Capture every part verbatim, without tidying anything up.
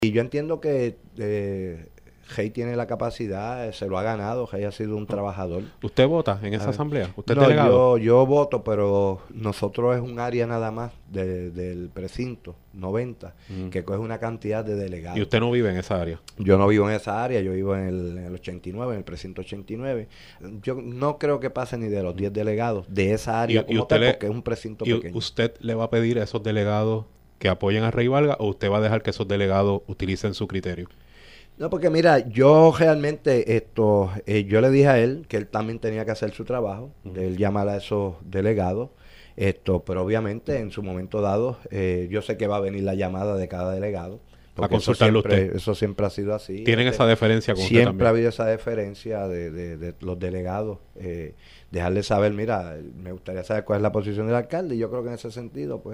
Y yo entiendo que eh, Rey tiene la capacidad, eh, se lo ha ganado, Rey ha sido un trabajador. ¿Usted vota en esa Ah, asamblea? ¿Usted es no, delegado? yo, yo voto, pero nosotros es un área nada más de- del precinto noventa, Mm. que coge una cantidad de ¿Y delegados. usted no vive en esa área? Yo no vivo en esa área, yo vivo en el, en el ochenta y nueve, en el precinto ochenta y nueve. Yo no creo que pase ni de los diez delegados de esa ¿Y, área y como usted tal, le, porque es un precinto y pequeño. usted le va a pedir a esos delegados que apoyen a Rey Valga o usted va a dejar que esos delegados utilicen su criterio? No, porque mira, yo realmente esto, eh, yo le dije a él que él también tenía que hacer su trabajo, de él llamar a esos delegados, esto, pero obviamente en su momento dado, eh, yo sé que va a venir la llamada de cada delegado, A porque eso consultarlo a siempre, usted. eso siempre ha sido así. ¿Tienen Este, esa deferencia con usted siempre ha también? habido esa deferencia de, de- de los delegados, eh, dejarle saber, mira, me gustaría saber cuál es la posición del alcalde, y yo creo que en ese sentido, pues,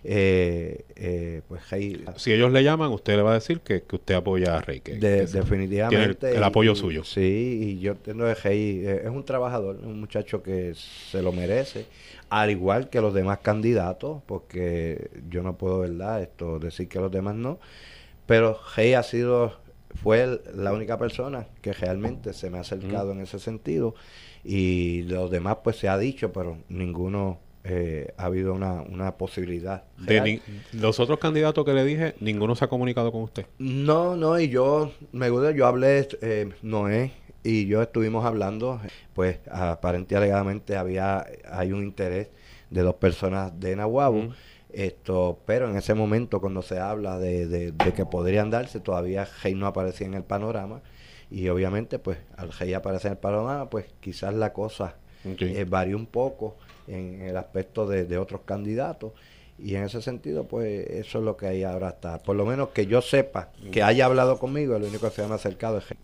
eh, eh, pues, hey, Si ellos le llaman, usted le va a decir que, que usted apoya a Rey, que, de- que se- definitivamente. tiene el, el apoyo y- y- suyo. Sí, y yo entiendo que Rey eh, es un trabajador, un muchacho que se lo merece, al igual que los demás candidatos, porque yo no puedo, ¿verdad?, esto decir que los demás no, pero Rey ha sido, fue el- la única persona que realmente se me ha acercado en ese sentido, y los demás pues se ha dicho, pero ninguno eh, ha habido una, una posibilidad De real. ni- los otros candidatos que le dije, ninguno se ha comunicado con usted. No, no, y yo, me gusta, yo hablé, eh, Noé y yo estuvimos hablando, pues aparentemente alegadamente había, hay un interés de dos personas de Nahuabo, Ujú. esto, pero en ese momento cuando se habla de, de, de que podrían darse, todavía Rey no aparecía en el panorama, y obviamente pues al Rey aparecer en el panorama, pues quizás la cosa Ok. eh, varía un poco en el aspecto de, de otros candidatos, y en ese sentido pues eso es lo que hay ahora está, por lo menos que yo sepa que haya hablado conmigo, el único que se me ha acercado es Rey.